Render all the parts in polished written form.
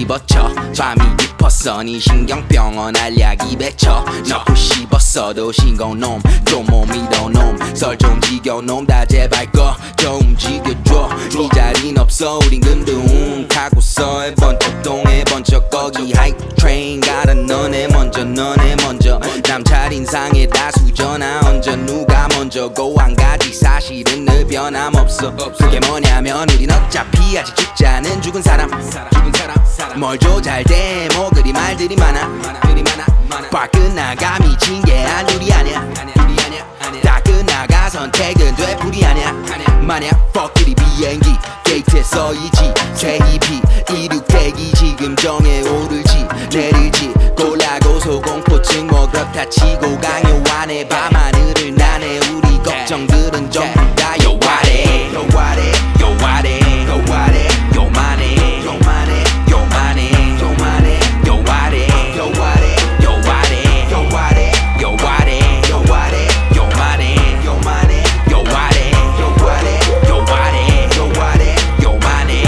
뒤집어쳐 밤이 깊었어 네 신경병원 알약이 뱉쳐 넣고 씹었어도 싱거운 또 못 믿어 놈 썰 좀 지겨 놈 다 제발 꺼져 움직여줘 네 자린 없어 우린 금둥 타고서 해번쩍 동해 번쩍 거기 하이크 트레인 가라 너네 먼저 남 차린상에 다 수전아 얹어 누가 먼저고 한 가지 사실은 늘 변함없어 그게 뭐냐면 우린 어차피 아직 죽자는 죽은 사람 뭘 줘 잘돼 뭐 그리 말들이 많아 bar 끝나가 미친 게 한둘이 아니야 다 끝나가 선택은 되풀이 아니야 만약 퍽끼리 비행기 게이트에 써있지 세입이 이륙 대기 지금 정해 오르지 내릴지 골라고 소공포증 뭐 그렇다 치고 강요하네 밤하늘을 나네 우리 걱정들은 전부 다 요와래 요만해 요만해 요와래 요와래 요와래 요와래 요와래 요만해 요만해 요와래 요만해 요와래 요만해 요만해 요만해 요만해 요만해 요만해 요만해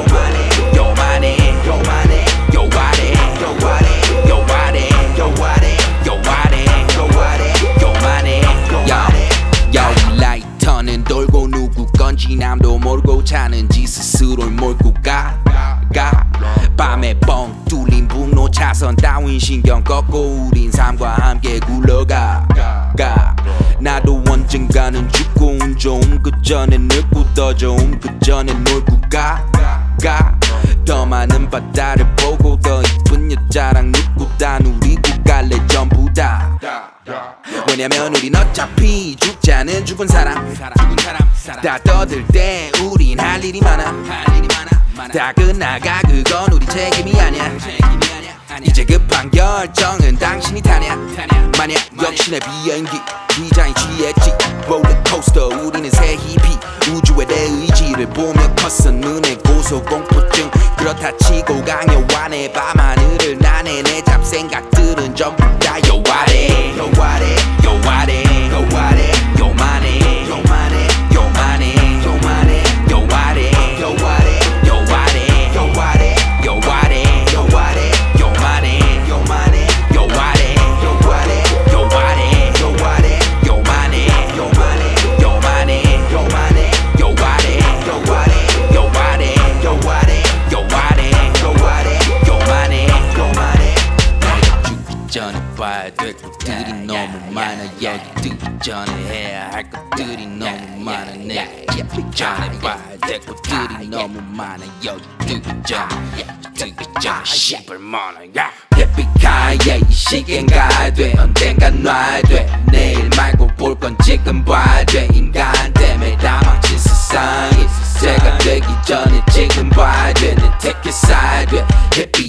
라이터는 돌고 누구 건지 남도 모르고 차는지 스스로를 몰고 가 밤에 뻥 뚫린 북로 차선 따윈 신경 꺾고 우린 삶과 함께 굴러가 나도 언젠가는 죽고 운 좋음 그 전에 늙고 더 좋음 그 전에 놀고 가 더 많은 바다를 보고 더 이쁜 여자랑 눕고 다 누리고 갈래 전부 다 왜냐면 우린 어차피 죽자는 죽은 사람 다 떠들 때 우린 할 일이 많아 다 끝나가 그건 우리 책임이 아니야 이제 급한 결정은 당신이 타냐 만약 역시나 비행기 디자인 취했지 롤러코스터 우리는 새 히피 우주에 내 의지를 보며 컸어 눈에 고소공포증 그렇다 치고 강요하네 밤하늘을 나네 내 잡생각들은 전부 다 요와래 요와래 요와래 요와래 요만해 요만해 요만해 요만해 요와래 요와래 요와래 요와래 요와래 요와래 요만해 요만해 요와래 요와래 요와래 요와래 요만해 요만해 요만해 요만해 요와래 요와래 요와래 요와래 요와래 요와래 요만해 요만해 죽기 전에 봐야 될 것들이 너무 많아 여기 뜨기 전에 해야 할 것들이 너무 많아 내 죽기 전에 봐야 될 것들이 너무 많아 여기 뜨기 전에 씨발 많아 햇빛 가야 이 시간 가야 돼 언젠간 놔야 돼 내일 말고 볼 건 지금 봐야 돼 인간 때문에 다 망친 세상이 제가 되기 전에 지금 봐야 돼 내 티켓 사야 돼 햇빛